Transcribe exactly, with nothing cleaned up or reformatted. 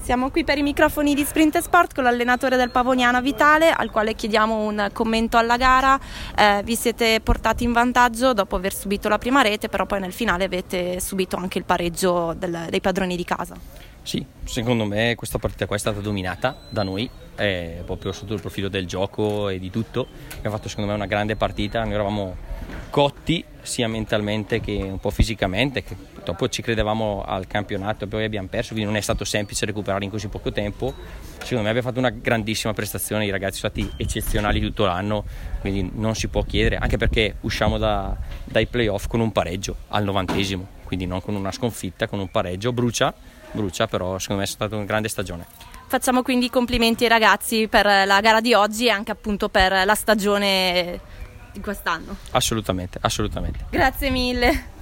Siamo qui per i microfoni di Sprint Sport con l'allenatore del Pavoniana Vitale, al quale chiediamo un commento alla gara. Eh, vi siete portati in vantaggio dopo aver subito la prima rete, però poi nel finale avete subito anche il pareggio del, dei padroni di casa. Sì, secondo me questa partita qua è stata dominata da noi, eh, proprio sotto il profilo del gioco e di tutto. Abbiamo fatto secondo me una grande partita, noi eravamo cotti sia mentalmente che un po' fisicamente, che dopo ci credevamo al campionato e poi abbiamo perso, quindi non è stato semplice recuperare in così poco tempo. Secondo me abbiamo fatto una grandissima prestazione, i ragazzi sono stati eccezionali tutto l'anno, quindi non si può chiedere, anche perché usciamo da, dai playoff con un pareggio al novantesimo, quindi non con una sconfitta, con un pareggio. Brucia, brucia, però secondo me è stata una grande stagione. Facciamo quindi complimenti ai ragazzi per la gara di oggi e anche appunto per la stagione di quest'anno. Assolutamente, assolutamente. Grazie mille.